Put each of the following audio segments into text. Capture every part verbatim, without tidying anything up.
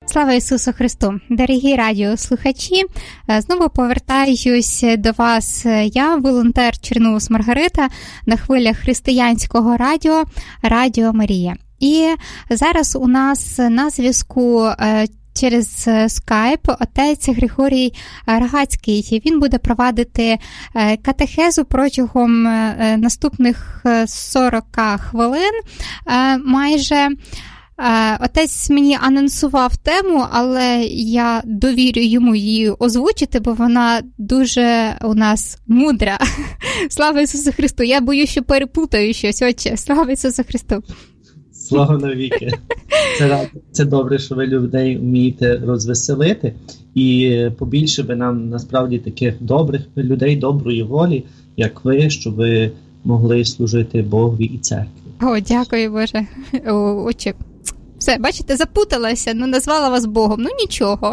Слава Ісусу Христу! Дорогі радіослухачі, знову повертаюсь до вас. Я, волонтер Черноус Маргарита, на хвилях християнського радіо Радіо Марія. І зараз у нас на зв'язку через скайп отець Григорій Рогацький. Він буде провадити катехезу протягом наступних сорок хвилин майже. Отець мені анонсував тему, але я довірю йому її озвучити, бо вона дуже у нас мудра. Слава Ісусу Христу! Я боюсь, що переплутаю щось, отче. Слава Ісусу Христу! Слава навіки! Це, це добре, що ви людей вмієте розвеселити. І побільше би нам, насправді, таких добрих людей, доброї волі, як ви, щоб ви могли служити Богові і церкві. О, дякую, Боже. О, отче. Все, бачите, запуталася, ну назвала вас Богом, ну нічого.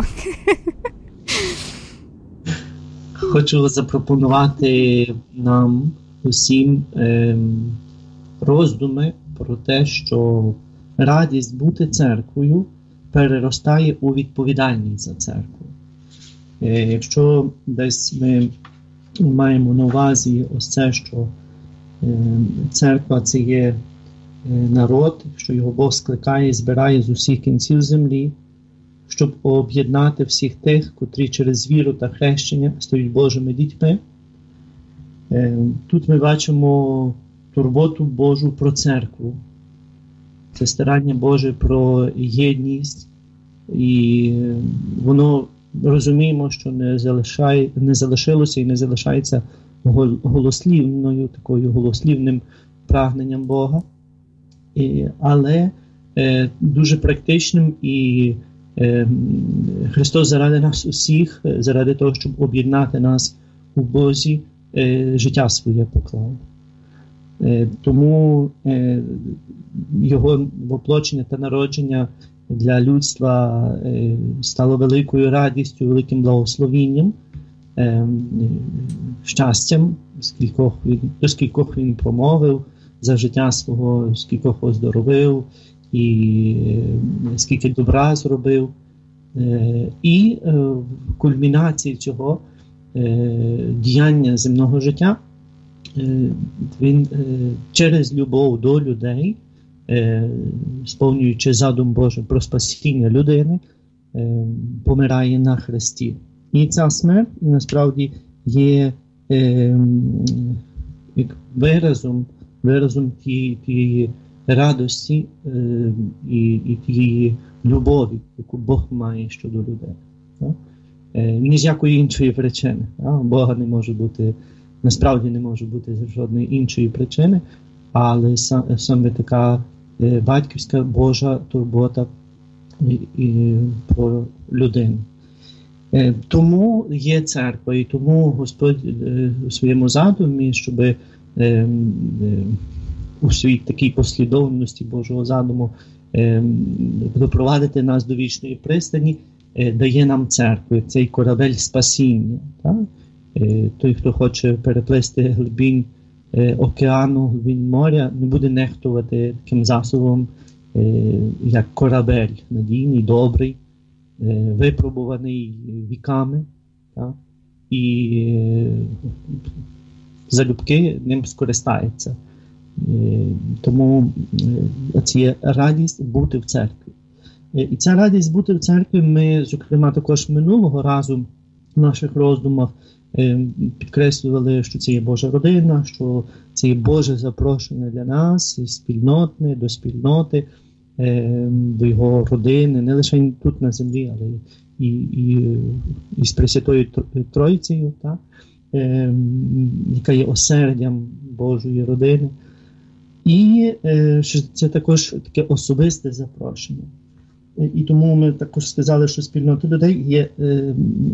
Хочу запропонувати нам усім е, роздуми про те, що радість бути церквою переростає у відповідальність за церкву. Е, якщо десь ми маємо на увазі ось це, що е, церква – це є народ, що його Бог скликає і збирає з усіх кінців землі, щоб об'єднати всіх тих, котрі через віру та хрещення стають Божими дітьми. Тут ми бачимо турботу Божу про церкву. Це старання Боже про єдність. І воно, розуміємо, що не, залишає, не залишилося і не залишається голослівною, такою голослівним прагненням Бога. Але е, дуже практичним, і е, Христос заради нас усіх, заради того, щоб об'єднати нас у Бозі, е, життя своє поклав. Е, тому е, його воплочення та народження для людства е, стало великою радістю, великим благословінням, е, щастям, скількох він, до скількох він промовив, за життя свого, скількох оздоровив, і скільки добра зробив. І в кульмінації цього діяння земного життя він через любов до людей, сповнюючи задум Божий про спасіння людини, помирає на хресті. І ця смерть, насправді, є виразом виразом тієї, тієї радості е, і, і тієї любові, яку Бог має щодо людей. Е, ні з якої іншої причини. А? Бога не може бути, насправді не може бути з жодної іншої причини, але сам, саме така е, батьківська Божа турбота і, і, про людину. Е, тому є церква, і тому Господь е, у своєму задумі, щоби у своїй такій послідовності Божого задуму допровадити нас до вічної пристані, дає нам церкву, цей корабель спасіння. Так? Той, хто хоче переплисти глибінь океану, глибінь моря, не буде нехтувати таким засобом, як корабель, надійний, добрий, випробуваний віками. Так? І залюбки ним скористається. Тому це є радість бути в церкві. І ця радість бути в церкві ми, зокрема, також минулого разу в наших роздумах підкреслювали, що це є Божа родина, що це є Боже запрошення для нас, спільнотне, до спільноти, до його родини, не лише тут на землі, але і, і, і з Пресвятою Тройцею, так? Е, яка є осердям Божої родини. І е, що це також таке особисте запрошення. Е, і тому ми також сказали, що спільнота людей є е,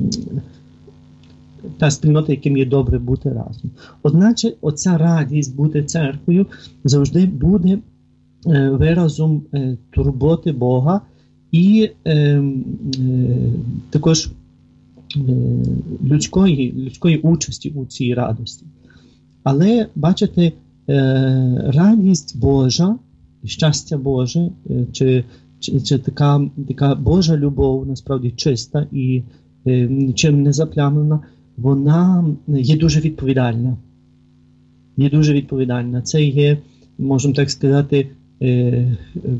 та спільнота, яким є добре бути разом. Одначе оця радість бути церквою завжди буде е, виразом е, турботи Бога і е, е, також людської, людської участі у цій радості. Але, бачите, радість Божа, щастя Боже, чи, чи, чи така, така Божа любов, насправді чиста і е, нічим не заплямлена, вона є дуже відповідальна. Є дуже відповідальна. Це є, можемо так сказати, е, е,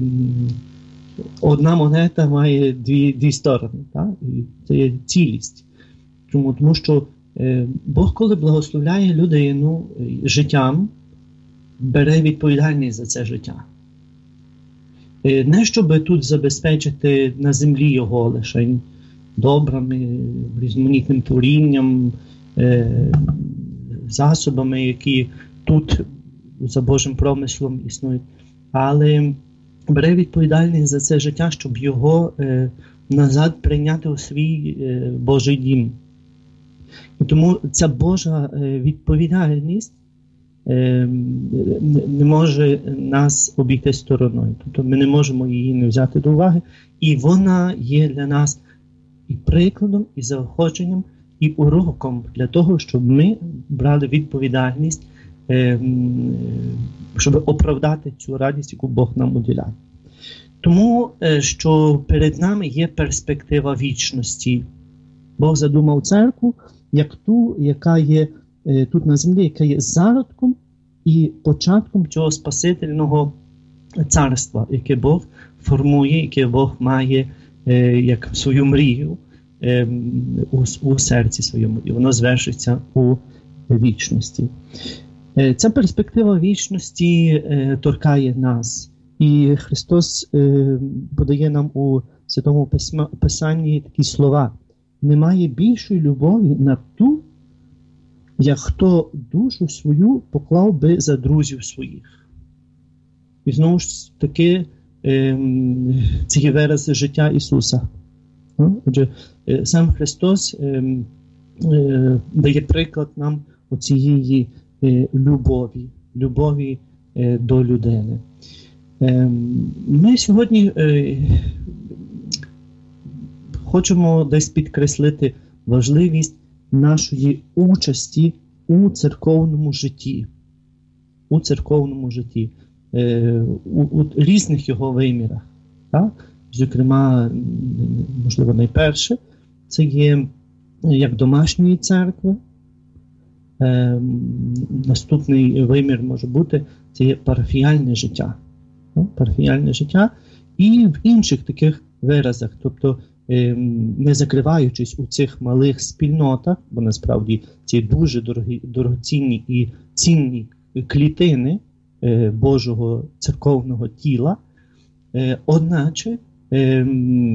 одна монета має дві, дві сторони. Так? І це є цілість. Чому? Тому що е, Бог, коли благословляє людину життям, бере відповідальність за це життя. Е, не щоб тут забезпечити на землі його лише добрами, різноманітним творінням, е, засобами, які тут за Божим промислом існують, але бере відповідальність за це життя, щоб його е, назад прийняти у свій е, Божий дім. І тому ця Божа е, відповідальність е, не може нас обійти стороною. Тобто ми не можемо її не взяти до уваги. І вона є для нас і прикладом, і заохоченням, і уроком для того, щоб ми брали відповідальність, е, щоб оправдати цю радість, яку Бог нам уділяє. Тому, е, що перед нами є перспектива вічності. Бог задумав церкву як ту, яка є е, тут на землі, яка є зародком і початком цього спасительного царства, яке Бог формує, яке Бог має е, як свою мрію е, у, у серці своєму, і воно звершиться у вічності. Е, ця перспектива вічності е, торкає нас. І Христос е, подає нам у Святому Письма, Писанні такі слова. Немає більшої любові на ту, як хто душу свою поклав би за друзів своїх. І знову ж таки, е, це є вираз життя Ісуса. Отже, е, сам Христос е, е, дає приклад нам оцієї е, любові, любові е, до людини. Е, ми сьогодні е, хочемо десь підкреслити важливість нашої участі у церковному житті. У церковному житті. Е, у, у різних його вимірах. Так? Зокрема, можливо, найперше, це є як домашньої церкви. Е, наступний вимір може бути, це є парафіяльне життя. Ну, парафіяльне життя і в інших таких виразах, тобто е, не закриваючись у цих малих спільнотах, бо насправді ці дуже дорогі, дорогоцінні і цінні клітини е, Божого церковного тіла, е, одначе е,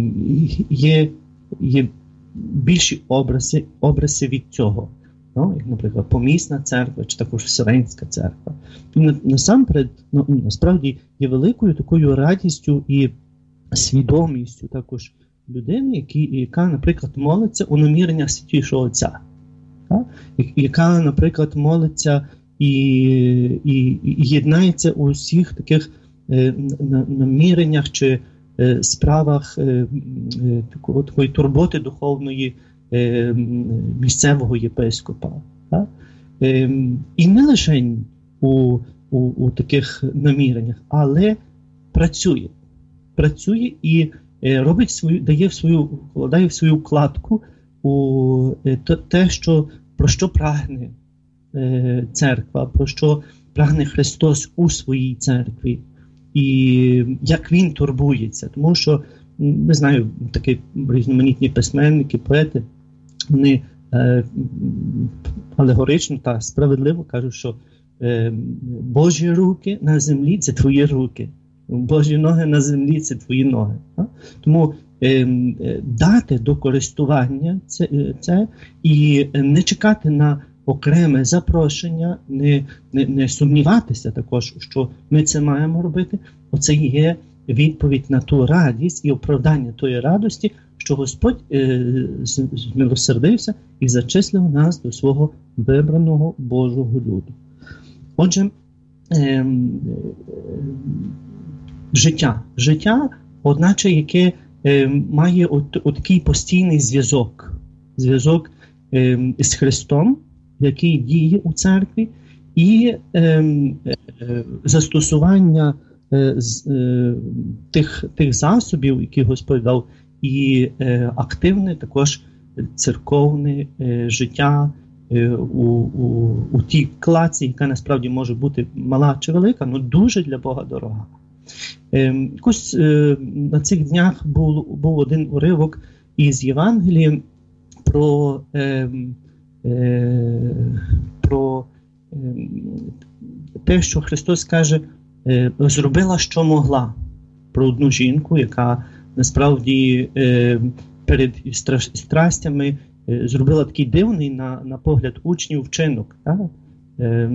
є, є більші образи, образи від цього. Ну, як, наприклад, помісна церква, чи також Вселенська церква. І насамперед, ну, насправді, є великою такою радістю і свідомістю також людини, які, яка, наприклад, молиться у наміреннях Святішого Отця. Так? Яка, наприклад, молиться і, і, і єднається у всіх таких е, наміреннях чи е, справах е, е, такої, такої турботи духовної Е, місцевого єпископа. Так? Е, і не лише у, у, у таких наміреннях, але працює. Працює і е, робить свою, дає в свою, вкладає в свою вкладку у е, те, що, про що прагне е, церква, про що прагне Христос у своїй церкві. І як Він турбується. Тому що, не знаю, такі різноманітні письменники, поети, вони е, алегорично та справедливо кажуть, що е, Божі руки на землі – це твої руки. Божі ноги на землі – це твої ноги. А? Тому е, дати до користування це, це і не чекати на окреме запрошення, не, не, не сумніватися також, що ми це маємо робити. Оце є відповідь на ту радість і оправдання тої радості, що Господь е, змилосердився і зачислив нас до свого вибраного Божого люду. Отже, е, е, життя. Життя, одначе, яке е, має от, от такий постійний зв'язок. Зв'язок е, з Христом, який діє у церкві, і е, е, застосування з тих, тих засобів, які Господь дав, і активне також церковне життя у, у, у тій клаці, яка насправді може бути мала чи велика, але дуже для Бога дорога. Якось на цих днях був, був один уривок із Євангелії про, е, е, про е, те, що Христос каже, е, зробила, що могла. Про одну жінку, яка насправді е, перед страстями е, зробила такий дивний на, на погляд учнів вчинок. Так? Е,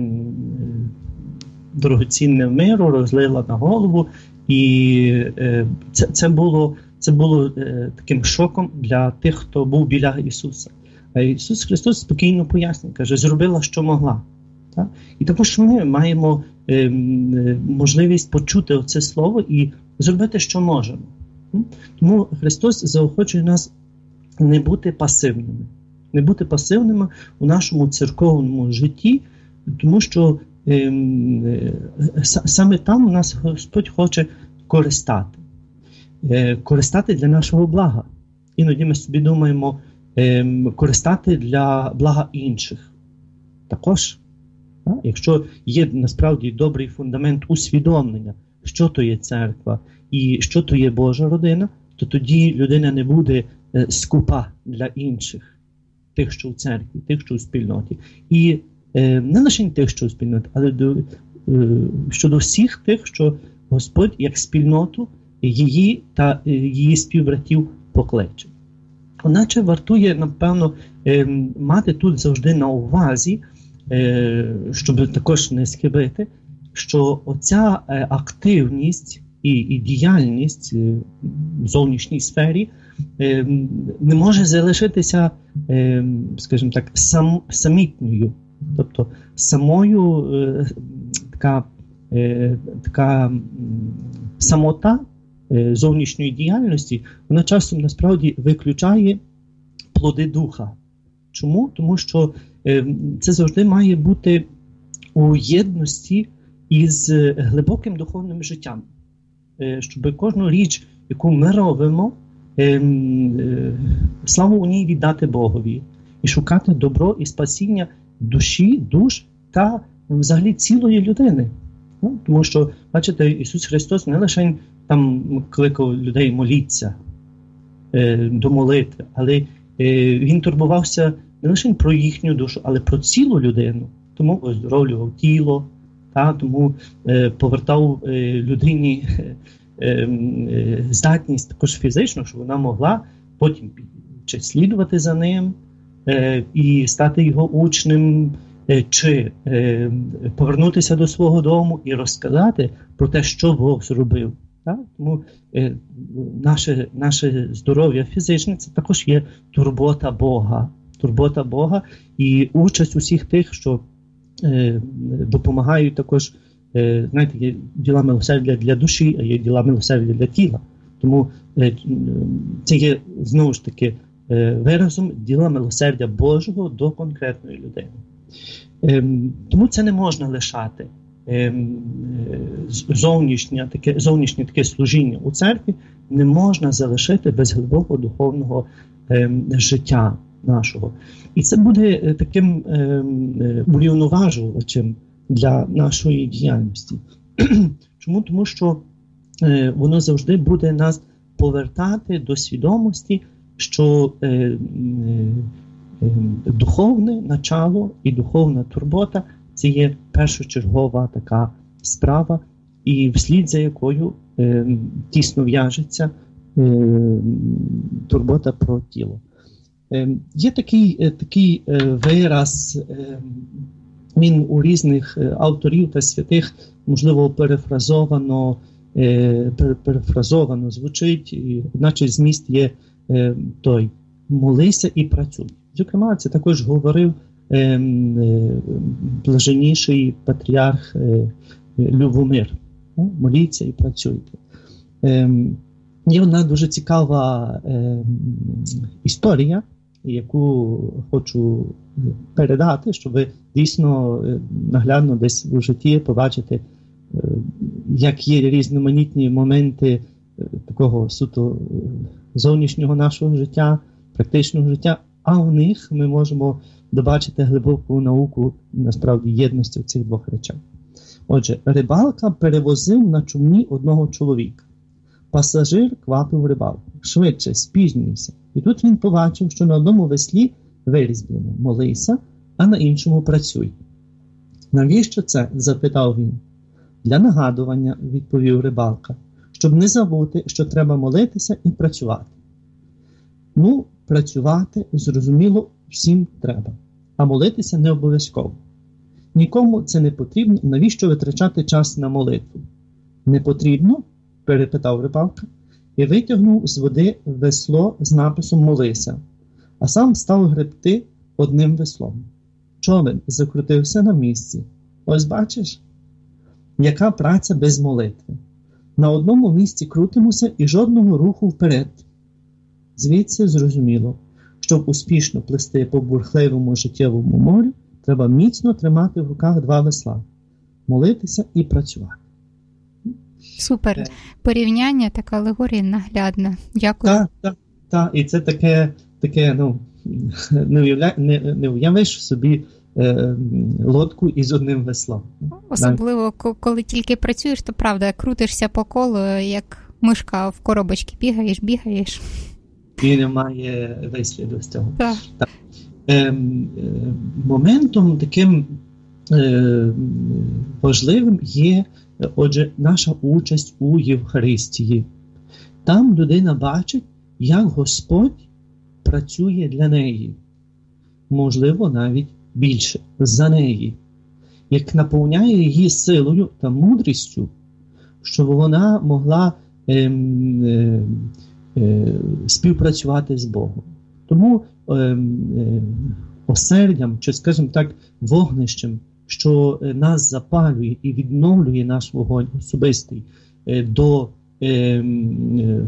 дорогоцінне миру розлила на голову, і е, це, це було Це було е, таким шоком для тих, хто був біля Ісуса. А Ісус Христос спокійно пояснює, каже, зробила, що могла. Так? І також ми маємо е, е, можливість почути це слово і зробити, що можемо. Тому Христос заохочує нас не бути пасивними. Не бути пасивними у нашому церковному житті, тому що е, е, саме там нас Господь хоче користати. Користати для нашого блага. Іноді ми собі думаємо, користати для блага інших. Також, якщо є насправді добрий фундамент усвідомлення, що то є церква і що то є Божа родина, то тоді людина не буде скупа для інших, тих, що в церкві, тих, що в спільноті. І не лише тих, що в спільноті, але до, щодо всіх тих, що Господь як спільноту її та її співбратів покличе. Одначе вартує, напевно, мати тут завжди на увазі, щоб також не схибити, що оця активність і, і діяльність в зовнішній сфері не може залишитися, скажімо так, сам, самітньою. Тобто самою така, така самота зовнішньої діяльності, вона часом насправді виключає плоди духа. Чому? Тому що це завжди має бути у єдності із глибоким духовним життям. Щоб кожну річ, яку ми робимо, славу у ній віддати Богові і шукати добро і спасіння душі, душ та взагалі цілої людини. Тому що, бачите, Ісус Христос не лише там кликав людей моліться, е, до молитви, але е, Він турбувався не лише про їхню душу, але про цілу людину. Тому оздоровлював тіло, та, тому е, повертав е, людині е, е, здатність також фізично, щоб вона могла потім чи слідувати за ним е, і стати його учнем, е, чи е, повернутися до свого дому і розказати про те, що Бог зробив. Так? Тому е, наше, наше здоров'я фізичне – це також є турбота Бога. Турбота Бога і участь усіх тих, що е, допомагають також, е, знаєте, є діла милосердя для душі, а є діла милосердя для тіла. Тому е, це є, знову ж таки, е, виразом діла милосердя Божого до конкретної людини. Е, тому це не можна лишати. Зовнішнє таке, зовнішнє таке служіння у церкві не можна залишити без глибокого духовного е, життя нашого. І це буде таким е, урівноважувачем для нашої діяльності. Чому? Тому що е, воно завжди буде нас повертати до свідомості, що е, е, е, духовне начало і духовна турбота це є першочергова така справа, і вслід за якою е, тісно в'яжеться е, турбота про тіло. Е, є такий, е, такий е, вираз, е, він у різних е, авторів та святих, можливо, перефразовано, е, перефразовано звучить, і, одначе зміст є е, той «молися і працюй». Зокрема, це також говорив блаженніший патріарх Любомир. Моліться і працюйте. Є одна дуже цікава історія, яку хочу передати, щоб ви дійсно наглядно десь у житті побачити як є різноманітні моменти такого суто зовнішнього нашого життя, практичного життя, а в них ми можемо добачити глибоку науку, насправді, єдності в цих двох речах. Отже, рибалка перевозив на човні одного чоловіка. Пасажир квапив рибалку. Швидше, спізнюйся. І тут він побачив, що на одному веслі вирізблено «Молися», а на іншому «Працюй». «Навіщо це?» – запитав він. «Для нагадування», – відповів рибалка, «щоб не забути, що треба молитися і працювати». Ну, працювати, зрозуміло, всім треба, а молитися не обов'язково. Нікому це не потрібно, навіщо витрачати час на молитву? «Не потрібно?» – перепитав рибалка і витягнув з води весло з написом «Молися», а сам став гребти одним веслом. Човен закрутився на місці. Ось бачиш, яка праця без молитви. На одному місці крутимося і жодного руху вперед. Звідси зрозуміло, щоб успішно плисти по бурхливому життєвому морю, треба міцно тримати в руках два весла, молитися і працювати. Супер. Порівняння, така алегорія наглядна. Дякую. Так, так, так. І це таке, таке ну, не, уявля... не, не уявиш собі е, лодку із одним веслом. Особливо, так. Коли тільки працюєш, то правда, крутишся по колу, як мишка в коробочці, бігаєш, бігаєш. І немає висліду з цього. Так. Так. Е, е, моментом таким е, важливим є, отже, наша участь у Євхаристії. Там людина бачить, як Господь працює для неї. Можливо, навіть більше, за неї. Як наповняє її силою та мудрістю, щоб вона могла е, е, е, співпрацювати з Богом. Тому е, е, осердям, чи, скажімо так, вогнищем, що нас запалює і відновлює наш вогонь особистий е, до е, е,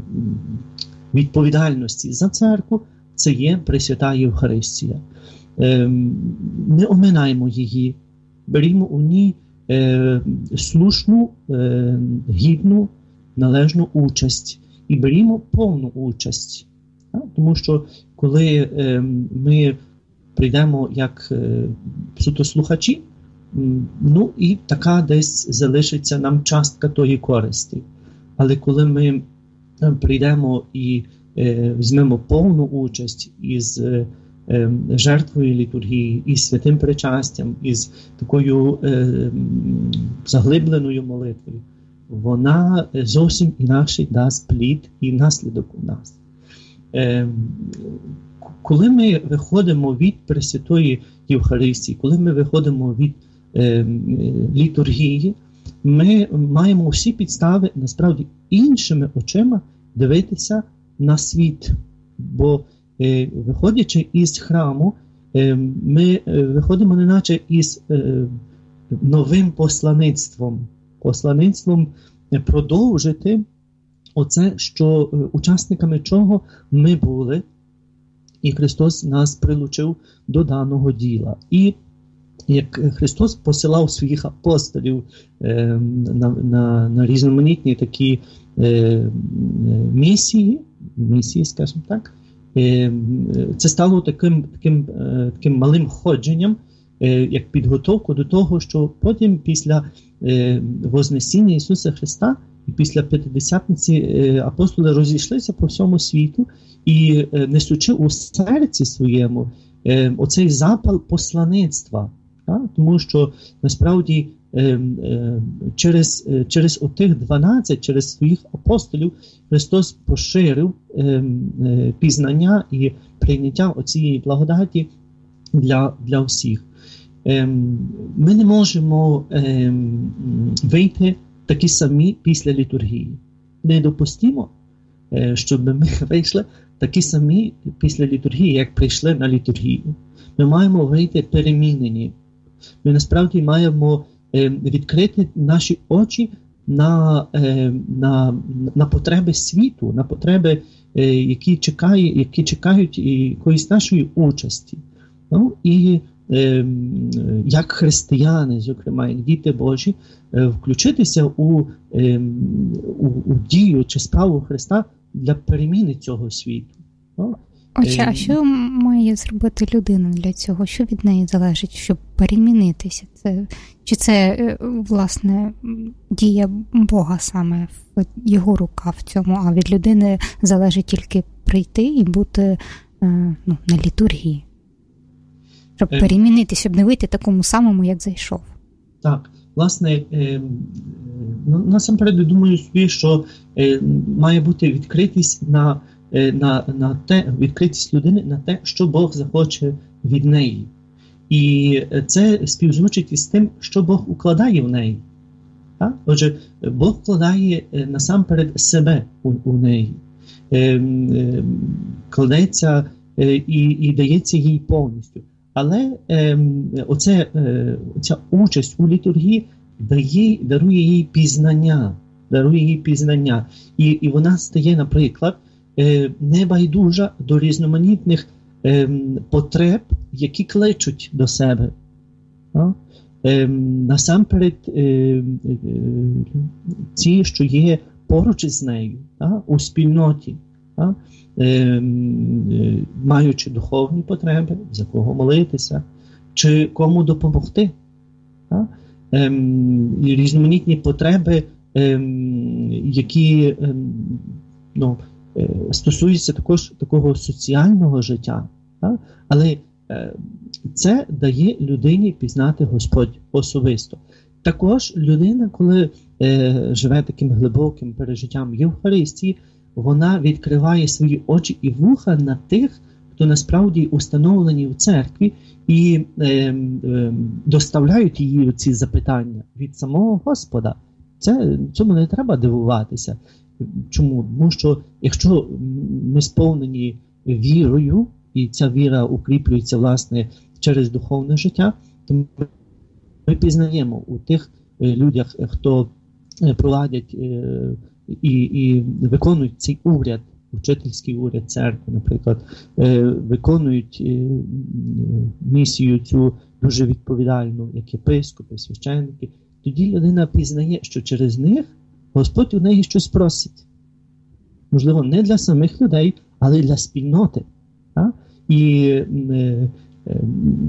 відповідальності за церкву, це є Пресвята Євхаристія. Е, не оминаємо її, берімо у ній е, слушну, е, гідну, належну участь і берімо повну участь. А? Тому що коли е, ми прийдемо як е, суто слухачі, ну і така десь залишиться нам частка тої користі. Але коли ми прийдемо і е, візьмемо повну участь із е, е, жертвою літургії, із святим причастям, із такою е, заглибленою молитвою, вона зовсім інакше дасть плід і наслідок у нас. Е, коли ми виходимо від Пресвятої Євхаристії, коли ми виходимо від е, літургії, ми маємо всі підстави, насправді, іншими очима дивитися на світ. Бо, е, виходячи із храму, е, ми виходимо неначе із е, новим послаництвом. Послаництвом продовжити оце, що е, учасниками чого ми були, і Христос нас прилучив до даного діла. І як Христос посилав своїх апостолів е, на, на, на різноманітні такі е, місії, місії, скажімо так, е, це стало таким, таким, е, таким малим ходженням, е, як підготовку до того, що потім після е, Вознесіння Ісуса Христа і після П'ятидесятниці е, апостоли розійшлися по всьому світу і е, несучи у серці своєму е, оцей запал послаництва. Так? Тому що насправді е, е, через, е, через отих дванадцять, через своїх апостолів Христос поширив е, е, пізнання і прийняття оцієї благодаті для, для всіх. Е, ми не можемо е, вийти такі самі після літургії. Недопустимо, е, щоб ми вийшли такі самі після літургії, як прийшли на літургію. Ми маємо вийти перемінені. Ми насправді маємо е, відкрити наші очі на, е, на, на потреби світу, на потреби, е, які, чекає, які чекають якоїсь нашої участі. Ну, і як християни, зокрема, як діти Божі, включитися у, у, у дію чи справу Христа для переміни цього світу. Отже, а що має зробити людина для цього? Що від неї залежить, щоб перемінитися? Це, чи це, власне, дія Бога саме, його рука в цьому, а від людини залежить тільки прийти і бути ну, на літургії? Щоб перемінитися, щоб не вийти такому самому, як зайшов. Так, власне, насамперед думаю собі, що має бути відкритість на На, на те, відкритість людини на те, що Бог захоче від неї. І це співзвучить із тим, що Бог укладає в неї. Так? Отже, Бог вкладає насамперед себе у, у неї. Е, е, кладеться е, і, і дається їй повністю. Але е, оце, е, оця участь у літургії дає, дарує їй пізнання. Дарує їй пізнання. І, і вона стає, наприклад, небайдужа до різноманітних е, потреб, які кличуть до себе. Е, насамперед, е, е, ті, що є поруч із нею, а, у спільноті, а, е, маючи духовні потреби, за кого молитися, чи кому допомогти. А, е, різноманітні потреби, е, які е, ну, стосується також такого соціального життя, так? Але е, це дає людині пізнати Господь особисто. Також людина, коли е, живе таким глибоким пережиттям Євхаристії, вона відкриває свої очі і вуха на тих, хто насправді установлені в церкві і е, е, доставляють їй ці запитання від самого Господа. Це, цьому не треба дивуватися. Чому? Тому що якщо ми сповнені вірою, і ця віра укріплюється, власне, через духовне життя, то ми пізнаємо у тих людях, хто провадять і, і виконують цей уряд, учительський уряд церкви, наприклад, виконують місію цю дуже відповідальну, як єпископи, священники, тоді людина пізнає, що через них Господь у неї щось просить. Можливо, не для самих людей, але й для спільноти. Так? І е, е,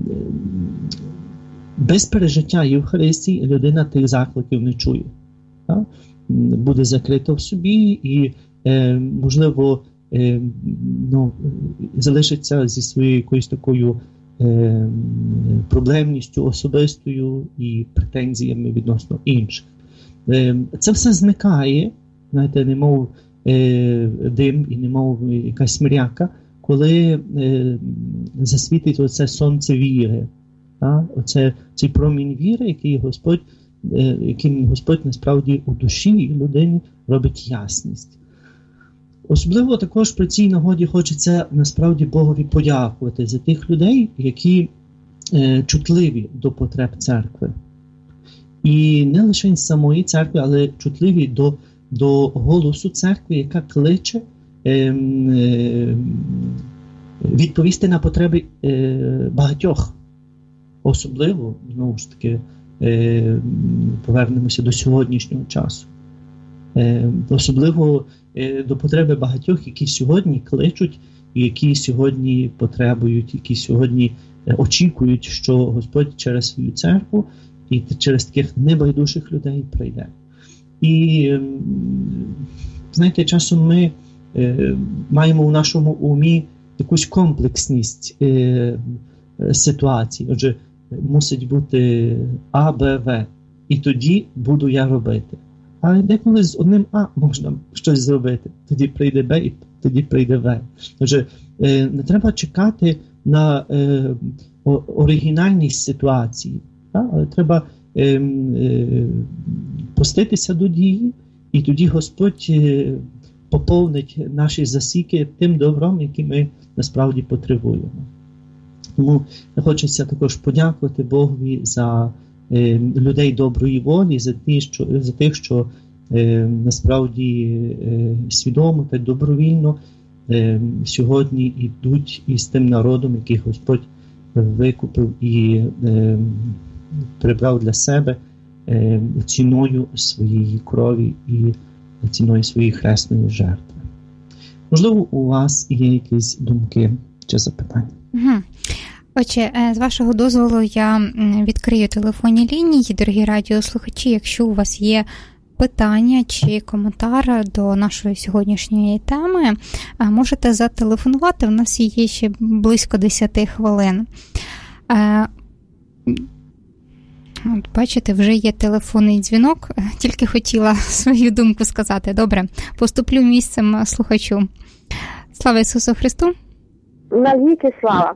без пережиття Євхаристії людина тих закликів не чує. Так? Буде закрита в собі і, е, можливо, е, ну, залишиться зі своєю якоюсь такою е, проблемністю особистою і претензіями відносно інших. Це все зникає, знаєте, немов е, дим і немов якась мряка, коли е, засвітить оце сонце віри. А? Оце, цей промінь віри, який Господь, е, яким Господь насправді у душі людини робить ясність. Особливо також при цій нагоді хочеться насправді Богові подякувати за тих людей, які е, чутливі до потреб церкви. І не лише з самої церкви, але чутливі до, до голосу церкви, яка кличе е, е, відповісти на потреби е, багатьох. Особливо, знову ж таки, е, повернемося до сьогоднішнього часу. Е, особливо е, до потреби багатьох, які сьогодні кличуть, які сьогодні потребують, які сьогодні е, очікують, що Господь через свою церкву і через таких небайдужих людей прийде. І, знаєте, часом ми е, маємо у нашому умі якусь комплексність е, ситуації. Отже, мусить бути А, Б, В. І тоді буду я робити. А деколи з одним А можна щось зробити. Тоді прийде Б і тоді прийде В. Отже, е, не треба чекати на е, оригінальність ситуації. Але треба е, е, пуститися до дії, і тоді Господь е, поповнить наші засіки тим добром, які ми насправді потребуємо. Тому хочеться також подякувати Богові за е, людей доброї волі, за, ті, що, за тих, що е, насправді е, свідомо та добровільно е, сьогодні йдуть із тим народом, який Господь викупив і е, прибрав для себе е, ціною своєї крові і ціною своєї хресної жертви. Можливо, у вас є якісь думки чи запитання? Угу. Отже, з вашого дозволу я відкрию телефонні лінії. Дорогі радіослухачі, якщо у вас є питання чи коментар до нашої сьогоднішньої теми, можете зателефонувати. У нас є ще близько десять хвилин. От, бачите, вже є телефонний дзвінок. Тільки хотіла свою думку сказати. Добре, поступлю місцем слухачу. Слава Ісусу Христу! Навіки слава!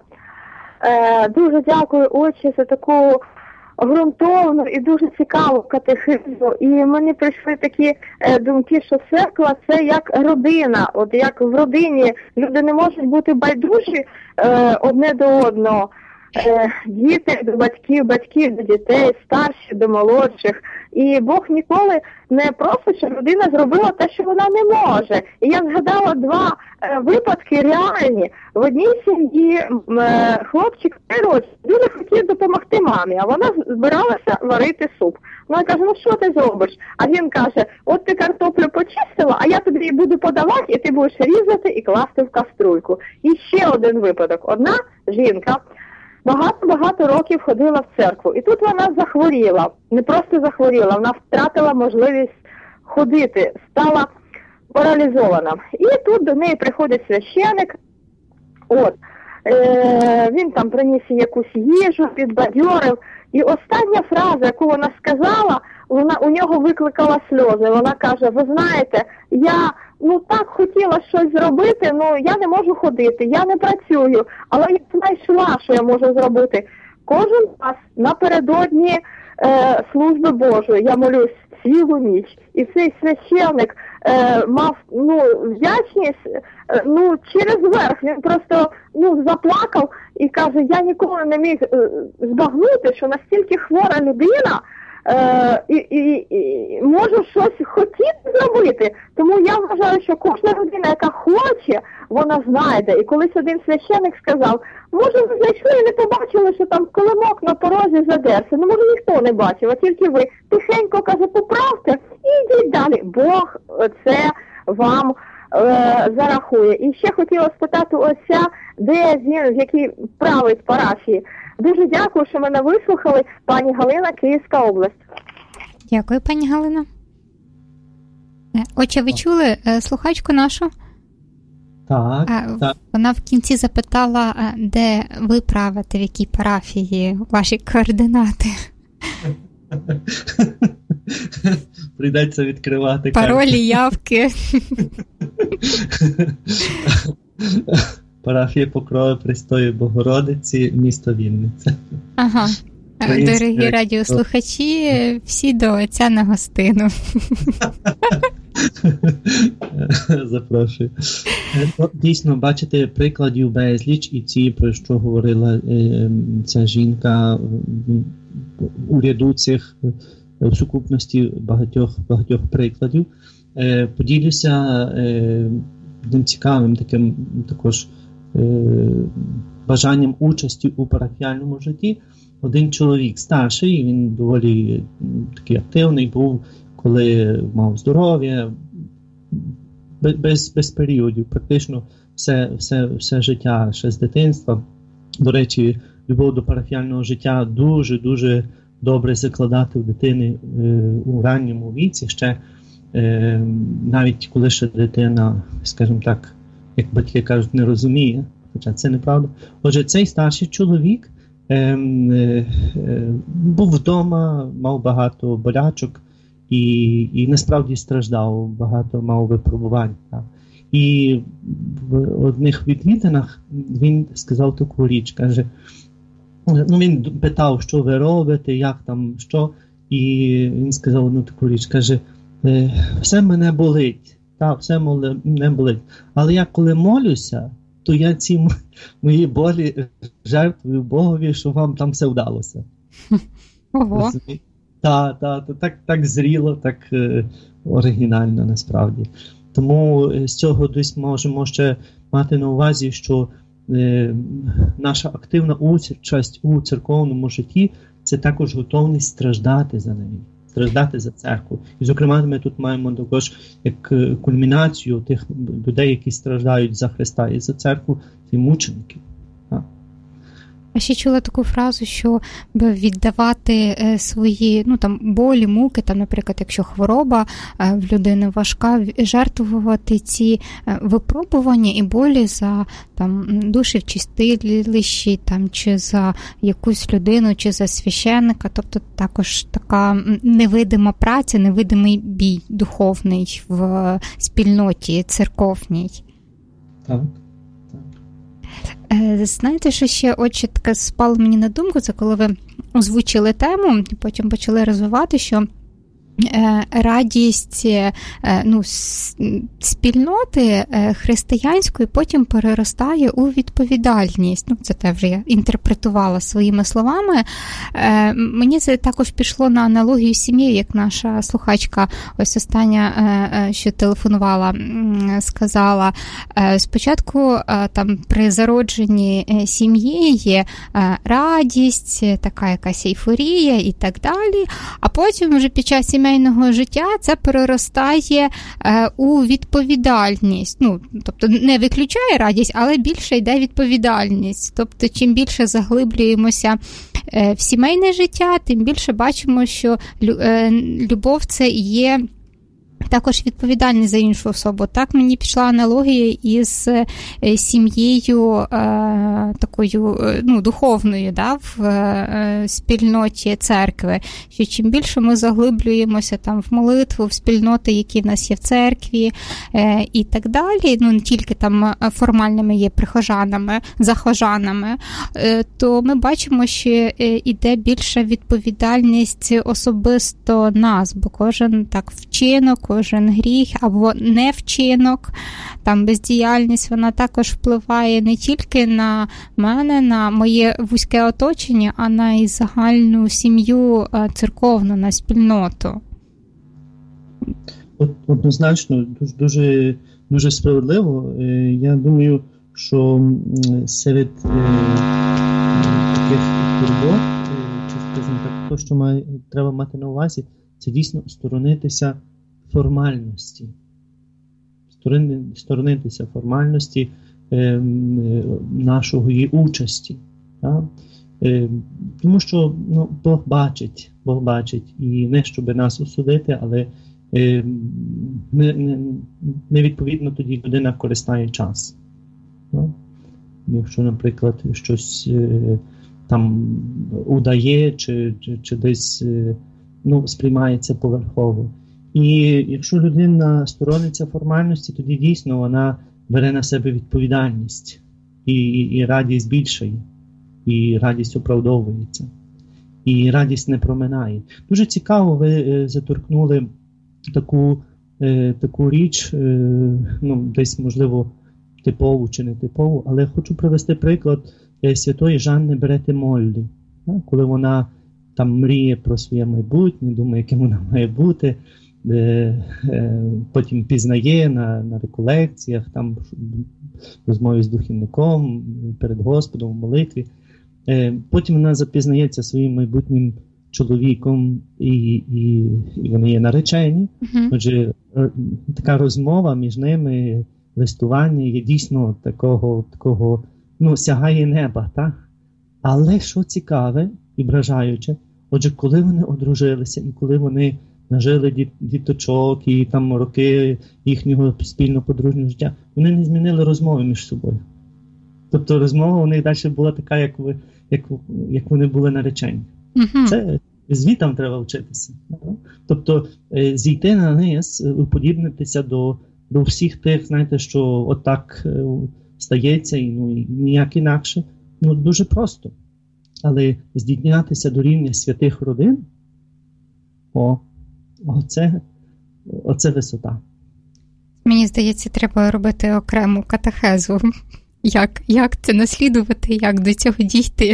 Е, дуже дякую, отче, за таку ґрунтовну і дуже цікаву катехизму. І мені прийшли такі е, думки, що церква – це як родина. От як в родині люди не можуть бути байдужі е, одне до одного. Е, діти до батьків, батьків до дітей, старші до молодших. І Бог ніколи не просить, щоб людина зробила те, що вона не може. І я згадала два е, випадки реальні. В одній сім'ї е, хлопчик три роки дуже хотів допомогти мамі, а вона збиралася варити суп. Вона каже, ну що ти зробиш? А він каже, от ти картоплю почистила, а я тобі її буду подавати, і ти будеш різати і класти в каструльку. І ще один випадок. Одна жінка багато-багато років ходила в церкву. І тут вона захворіла. Не просто захворіла, вона втратила можливість ходити, стала паралізована. І тут до неї приходить священик. От. Е, він там приніс якусь їжу, підбадьорив. І остання фраза, яку вона сказала, вона у нього викликала сльози. Вона каже, ви знаєте, я ну так хотіла щось зробити, ну я не можу ходити, я не працюю, але я знайшла, що я можу зробити. Кожен раз напередодні е, служби Божої я молюсь цілу ніч. І цей священник е, мав ну вдячність е, ну через верх. Він просто ну заплакав і каже, я ніколи не міг е, збагнути, що настільки хвора людина Е, і, і, і можу щось хотіти зробити. Тому я вважаю, що кожна людина, яка хоче, вона знайде. І колись один священик сказав, може ви зайшли і не побачили, що там килимок на порозі задерся. Ну, може ніхто не бачив, а тільки ви. Тихенько, каже, поправте і йдіть далі. Бог це вам е, зарахує. І ще хотіла спитати отця, де він, в якій править парафії. Дуже дякую, що мене вислухали. Пані Галина, Київська область. Дякую, пані Галина. Отже, ви чули слухачку нашу? Так, а, так. Вона в кінці запитала, де ви правите, в якій парафії, ваші координати. Прийдеться відкривати паролі, явки. Парафія Покрови Престої Богородиці, місто Вінниця. Ага. Дорогі радіослухачі, всі до отця на гостину. Запрошую. Дійсно, бачите, прикладів безліч, і ці, про що говорила ця жінка, у ряду цих в сукупності багатьох, багатьох прикладів. Поділюся одним цікавим таким також бажанням участі у парафіальному житті. Один чоловік старший, він доволі такий активний був, коли мав здоров'я, без, без періодів, практично все, все, все життя ще з дитинства. До речі, любов до парафіального життя дуже-дуже добре закладати в дитини е, у ранньому віці, ще е, навіть коли ще дитина, скажімо так, як батьки кажуть, не розуміє, хоча це неправда. Отже, цей старший чоловік е, е, був вдома, мав багато болячок і, і насправді страждав, багато мав випробувань. Так. І в одних відвідинах він сказав таку річ, каже, ну він питав, що ви робите, як там, що, і він сказав одну таку річ, каже, все мене болить, так, все мене болить, але я коли молюся, то я ці мої болі жертвую Богові, що вам там все вдалося. Ого. Так, так, так, так зріло, так е, оригінально насправді. Тому з цього десь можемо ще мати на увазі, що е, наша активна участь у церковному житті – це також готовність страждати за неї, страждати за церкву. І, зокрема, ми тут маємо також як кульмінацію тих людей, які страждають за Христа і за церкву, ці мученики. А ще чула таку фразу, що віддавати свої, ну, там, болі, муки, там, наприклад, якщо хвороба в людини важка, жертвувати ці випробування і болі за там душі в чистилищі, там, чи за якусь людину, чи за священника, тобто також така невидима праця, невидимий бій духовний в спільноті церковній. Так. Знаєте, що ще очі таке спало мені на думку, це коли ви озвучили тему, і потім почали розвивати, що радість, ну, спільноти християнської потім переростає у відповідальність. Ну, це те вже я інтерпретувала своїми словами. Мені це також пішло на аналогію з сім'єю, як наша слухачка, ось остання, що телефонувала, сказала. Спочатку там при зародженні сім'ї є радість, така якась ейфорія і так далі, а потім вже під час сімейного життя це переростає е, у відповідальність. Ну, тобто не виключає радість, але більше йде відповідальність. Тобто чим більше заглиблюємося е, в сімейне життя, тим більше бачимо, що лю, е, любов це є також відповідальність за іншу особу. Так мені пішла аналогія із сім'єю е, такою, ну, духовною, да, в е, спільноті церкви. Що чим більше ми заглиблюємося там в молитву, в спільноти, які в нас є в церкві е, і так далі, ну, не тільки там формальними є прихожанами, захожанами, е, то ми бачимо, що іде більша відповідальність особисто нас, бо кожен так вчинок, кожен гріх або невчинок, там бездіяльність, вона також впливає не тільки на мене, на моє вузьке оточення, а на і загальну сім'ю церковну, на спільноту. Однозначно, дуже, дуже, дуже справедливо. Я думаю, що серед таких турбот, чи, скажімо так, то, що має, треба мати на увазі, це дійсно сторонитися формальності. Сторонитися формальності е, нашої участі. Да? Е, тому що, ну, Бог бачить, Бог бачить, і не щоб нас осудити, але е, не, не, не відповідно тоді людина користає час. Да? Якщо, наприклад, щось е, там удає, чи, чи, чи десь е, ну, сприймається поверхово. І якщо людина сторониться формальності, тоді дійсно вона бере на себе відповідальність, і, і, і радість більшає, і радість оправдовується, і радість не проминає. Дуже цікаво, ви е, заторкнули таку, е, таку річ, е, ну, десь, можливо, типову чи не типову, але хочу привести приклад е, святої Жанни Берети-Моллі, да? Коли вона там мріє про своє майбутнє, думає, яким вона має бути, потім пізнає на, на реколекціях, там розмові з духівником, перед Господом, в молитві. Потім вона запізнається своїм майбутнім чоловіком, і, і, і вони є наречені. Uh-huh. Отже, така розмова між ними, листування є дійсно такого, такого, ну, сягає неба, так? Але що цікаве і вражаюче, отже, коли вони одружилися і коли вони нажили діточок і там роки їхнього спільного подружнього життя, вони не змінили розмови між собою. Тобто розмова у них далі була така, як, ви, як, як вони були наречені. Uh-huh. Це звітам треба вчитися. Тобто зійти на низ, уподібнитися до, до всіх тих, знаєте, що отак стається, і, ну, і ніяк інакше. Ну, дуже просто. Але здійнятися до рівня святих родин, о, оце, оце висота. Мені здається, треба робити окрему катехезу. Як, як це наслідувати, як до цього дійти?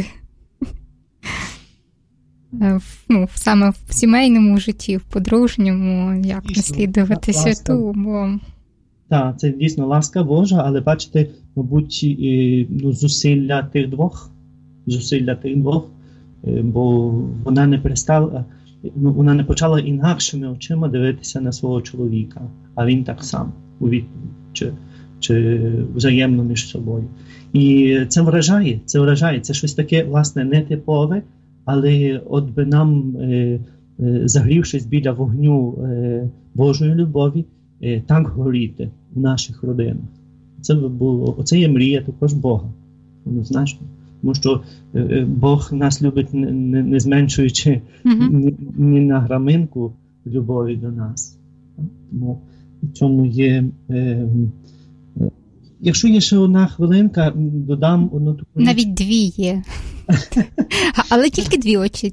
Ну, саме в сімейному житті, в подружньому, як Дійсно. наслідувати святу. Бо... Так, це дійсно ласка Божа, але бачите, мабуть, ну, зусилля тих двох, зусилля тих двох, бо вона не перестала, ну, вона не почала інакшими очима дивитися на свого чоловіка, а він так само у відповідь, чи, чи взаємно між собою. І це вражає, це вражає, це щось таке, власне, нетипове, але от би нам, е, е, загрівшись біля вогню е, Божої любові, е, так горіти в наших родинах. Це було, оце є мрія також Бога, однозначно. Тому що е, Бог нас любить, не, не, не зменшуючи mm-hmm. ні, ні на граминку любові до нас. Тому в цьому є... Е, Якщо є ще одна хвилинка, додам одну таку... Навіть дві є. Але тільки дві очі.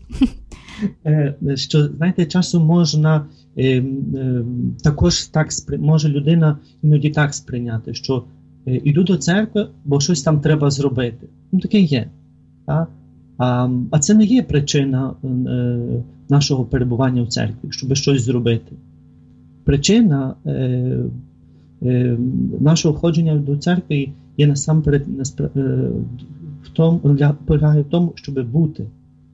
Що, знаєте, часом можна е, е, також так, може людина іноді так сприйняти, що е, іду до церкви, бо щось там треба зробити. Ну, таке є. Так? А, а це не є причина е, нашого перебування в церкві, щоб щось зробити. Причина е, е, нашого входження до церкви є насамперед е, в тому, полягає в тому, щоб бути.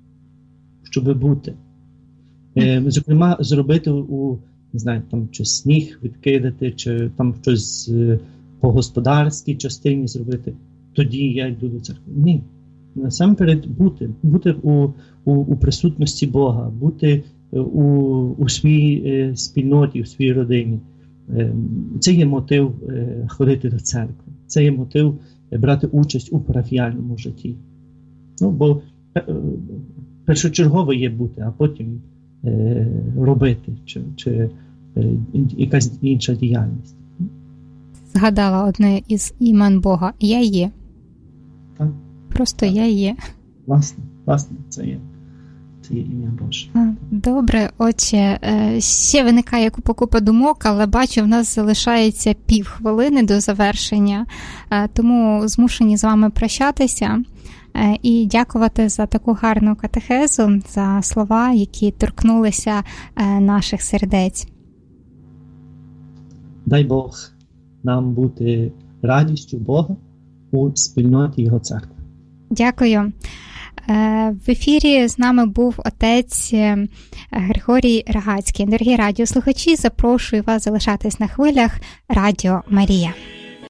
Щоб бути. Е, зокрема, зробити у, не знаю, там, чи сніг відкидати, чи там щось е, по господарській частині зробити. Тоді я йду до церкви. Ні. Насамперед бути. Бути у, у, у присутності Бога, бути у, у своїй е, спільноті, у своїй родині. Е, це є мотив е, ходити до церкви. Це є мотив е, брати участь у парафіяльному житті. Ну, бо е, першочергово є бути, а потім е, робити, чи, чи е, якась інша діяльність. Згадала одне із імен Бога. Я є. Так. Просто так. Я є. Власне, власне, це є. Це є ім'я Боже. Добре, отче, ще виникає купа-купа думок, але бачу, в нас залишається півхвилини до завершення, тому змушені з вами прощатися і дякувати за таку гарну катехезу, за слова, які торкнулися наших сердець. Дай Бог нам бути радістю Бога у спільноті Його церкви. Дякую. В ефірі з нами був отець Григорій Рагацький. Дорогі радіослухачі, запрошую вас залишатись на хвилях Радіо Марія.